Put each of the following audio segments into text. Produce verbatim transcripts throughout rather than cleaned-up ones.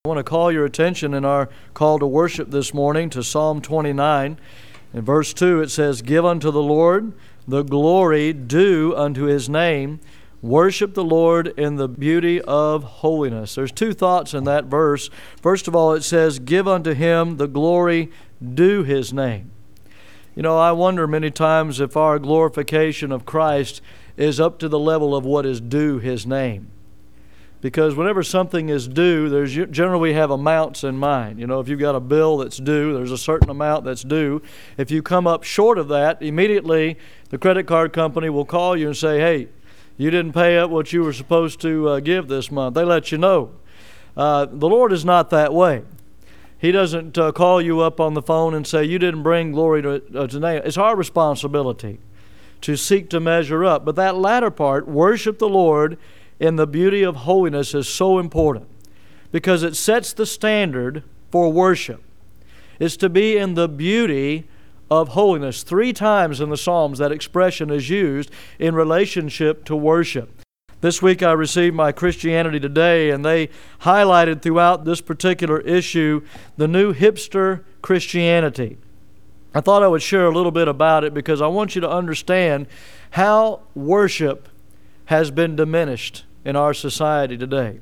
I want to call your attention in our call to worship this morning to Psalm twenty-nine. In verse two it says, "Give unto the Lord the glory due unto His name. Worship the Lord in the beauty of holiness." There's two thoughts in that verse. First of all, it says, "Give unto Him the glory due His name." You know, I wonder many times if our glorification of Christ is up to the level of what is due His name. Because whenever something is due, there's generally we have amounts in mind. You know, if you've got a bill that's due, there's a certain amount that's due. If you come up short of that, immediately the credit card company will call you and say, "Hey, you didn't pay up what you were supposed to uh, give this month." They let you know. Uh, the Lord is not that way. He doesn't uh, call you up on the phone and say, "You didn't bring glory to, uh, to name." It's our responsibility to seek to measure up. But that latter part, worship the Lord in the beauty of holiness, is so important because it sets the standard for worship. It's to be in the beauty of holiness. Three times in the Psalms that expression is used in relationship to worship. This week I received my Christianity Today, and they highlighted throughout this particular issue the new hipster Christianity. I thought I would share a little bit about it because I want you to understand how worship has been diminished in our society today.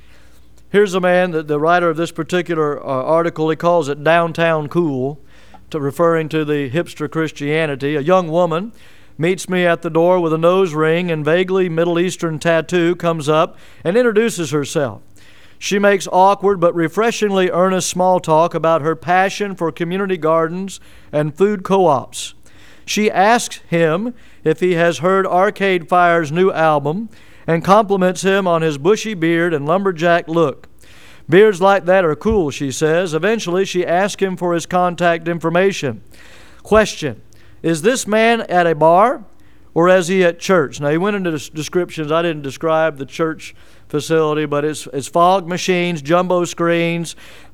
Here's a man, that the writer of this particular uh, article, he calls it downtown cool, to referring to the hipster Christianity. A young woman meets me at the door with a nose ring and vaguely Middle Eastern tattoo, comes up and introduces herself. She makes awkward but refreshingly earnest small talk about her passion for community gardens and food co-ops. She asks him if he has heard Arcade Fire's new album and compliments him on his bushy beard and lumberjack look. Beards like that are cool, she says. Eventually, she asks him for his contact information. Question: is this man at a bar or is he at church? Now, he went into descriptions. I didn't describe the church facility, but it's, it's fog machines, jumbo screens,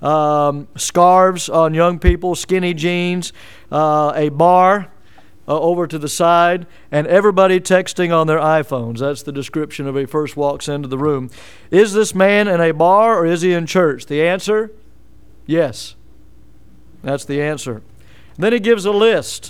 um, scarves on young people, skinny jeans, uh, a bar Uh, over to the side, and everybody texting on their iPhones. That's the description of when he first walks into the room. Is this man in a bar or is he in church? The answer? Yes. That's the answer. Then he gives a list.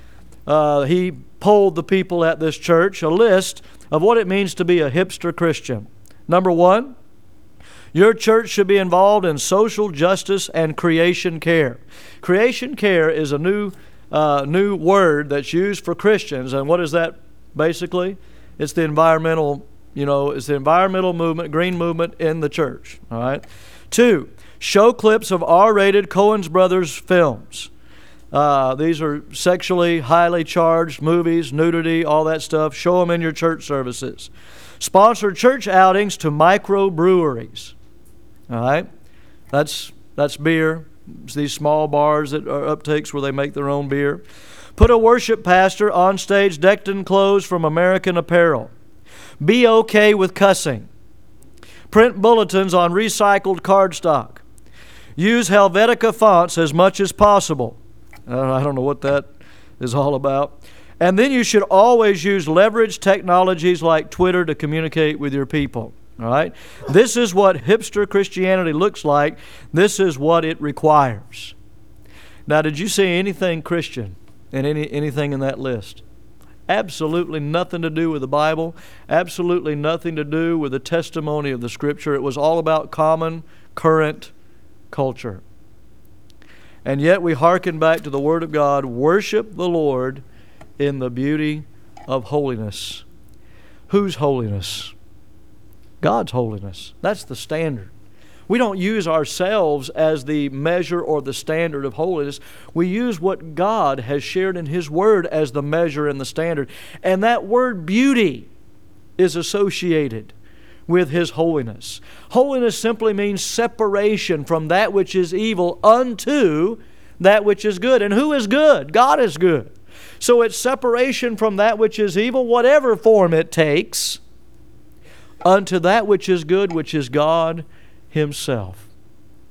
Uh, he polled the people at this church, a list of what it means to be a hipster Christian. Number one, your church should be involved in social justice and creation care. Creation care is a new Uh, new word that's used for Christians. And what is that basically? It's the environmental, you know, it's the environmental movement, green movement in the church. All right. Two, show clips of R-rated Coen's Brothers films. Uh, these are sexually highly charged movies, nudity, all that stuff. Show them in your church services. Sponsor church outings to microbreweries. All right. That's that's beer. It's these small bars that are uptakes where they make their own beer. Put a worship pastor on stage decked in clothes from American Apparel. Be okay with cussing. Print bulletins on recycled cardstock. Use Helvetica fonts as much as possible. Uh, I don't know what that is all about. And then you should always use leverage technologies like Twitter to communicate with your people. All right? This is what hipster Christianity looks like. This is what it requires. Now, did you see anything Christian in any anything in that list? Absolutely nothing to do with the Bible. Absolutely nothing to do with the testimony of the Scripture. It was all about common, current culture. And yet we hearken back to the Word of God. Worship the Lord in the beauty of holiness. Whose holiness? God's holiness. That's the standard. We don't use ourselves as the measure or the standard of holiness. We use what God has shared in His Word as the measure and the standard. And that word beauty is associated with His holiness. Holiness simply means separation from that which is evil unto that which is good. And who is good? God is good. So it's separation from that which is evil, whatever form it takes, unto that which is good, which is God Himself.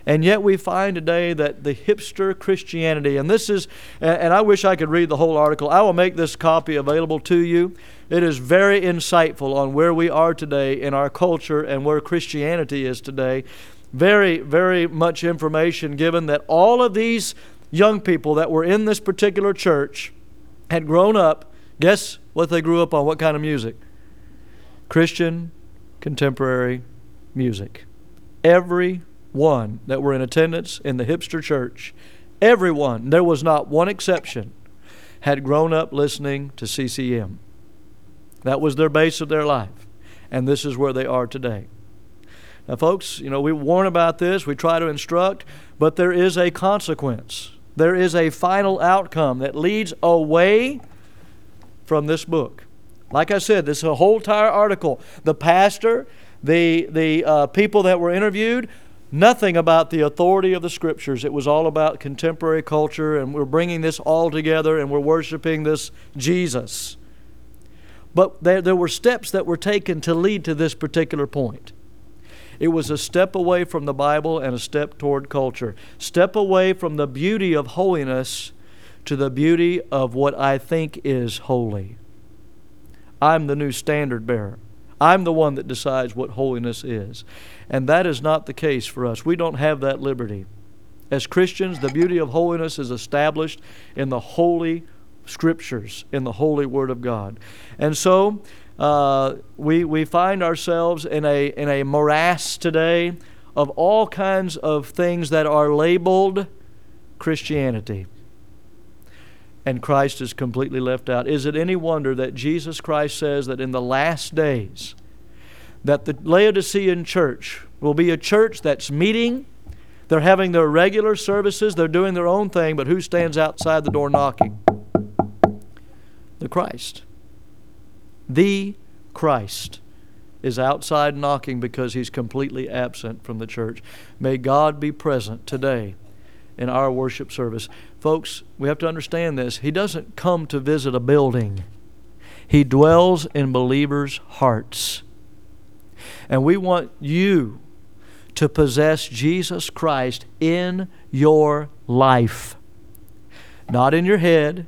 And yet we find today that the hipster Christianity, and this is, and I wish I could read the whole article. I will make this copy available to you. It is very insightful on where we are today in our culture and where Christianity is today. Very, very much information given that all of these young people that were in this particular church had grown up. Guess what they grew up on? What kind of music? Christian contemporary music. Every one that were in attendance in the hipster church, everyone, there was not one exception, had grown up listening to C C M. That was their base of their life. And this is where they are today. Now, folks, you know, we warn about this, we try to instruct, but there is a consequence. There is a final outcome that leads away from this book. Like I said, this is a whole entire article. The pastor, the, the uh, people that were interviewed, nothing about the authority of the Scriptures. It was all about contemporary culture, and we're bringing this all together, and we're worshiping this Jesus. But there, there were steps that were taken to lead to this particular point. It was a step away from the Bible and a step toward culture. Step away from the beauty of holiness to the beauty of what I think is holy. I'm the new standard bearer. I'm the one that decides what holiness is. And that is not the case for us. We don't have that liberty. As Christians, the beauty of holiness is established in the holy Scriptures, in the holy Word of God. And so uh, we we find ourselves in a in a morass today of all kinds of things that are labeled Christianity. And Christ is completely left out. Is it any wonder that Jesus Christ says that in the last days that the Laodicean church will be a church that's meeting, they're having their regular services, they're doing their own thing, but who stands outside the door knocking? The Christ. The Christ is outside knocking because He's completely absent from the church. May God be present today in our worship service. Folks, we have to understand this. He doesn't come to visit a building. He dwells in believers' hearts. And we want you to possess Jesus Christ in your life. Not in your head,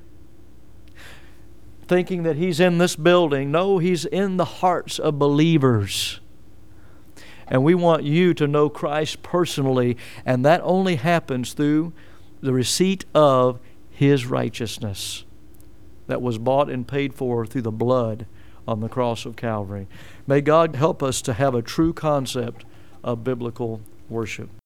thinking that He's in this building. No, He's in the hearts of believers. And we want you to know Christ personally, and that only happens through the receipt of His righteousness that was bought and paid for through the blood on the cross of Calvary. May God help us to have a true concept of biblical worship.